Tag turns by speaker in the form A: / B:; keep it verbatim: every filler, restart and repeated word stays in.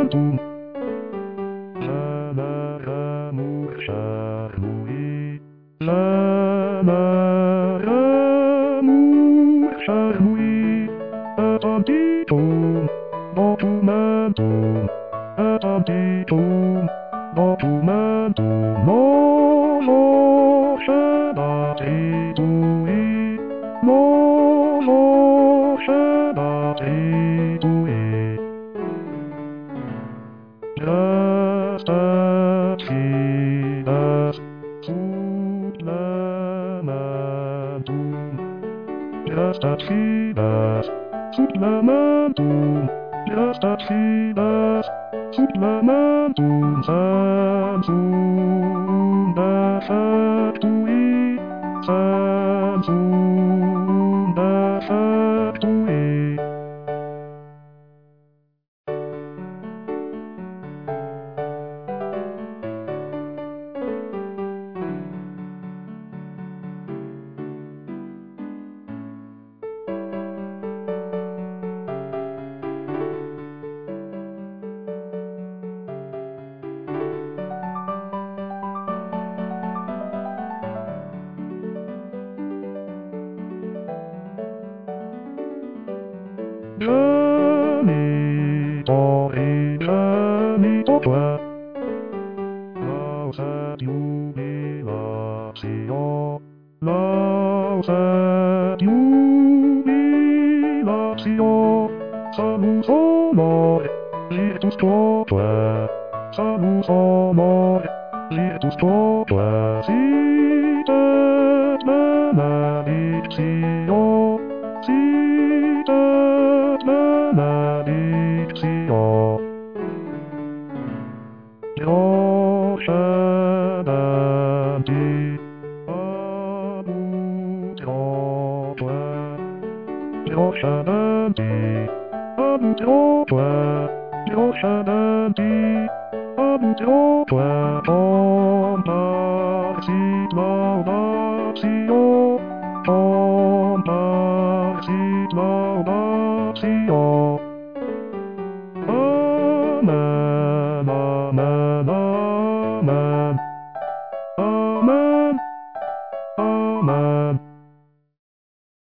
A: momentum. Jamais amour charmouille. Jamais amour charmouille. Attenditum, documentum. Attenditum, documentum. Nolo sedatitui. Nolo sedatitui. Just as fidas sub lamentum. Just as fidas sub lamentum. Just as fidas sub lamentum. Sensum defectui. Sensum defectui. Genitori, genitotue, lauset jubilatio, lauset jubilatio, salus honore, virtus totue, salus honore, virtus totue, sit et benedictio, sit et benedictio. Dios sedenti, abut iotue. Dios sedenti, abut iotue. Dios sedenti, abut iotue. Compaxit laudatio, compaxit laudatio. Amen, amen, amen. Amen, amen.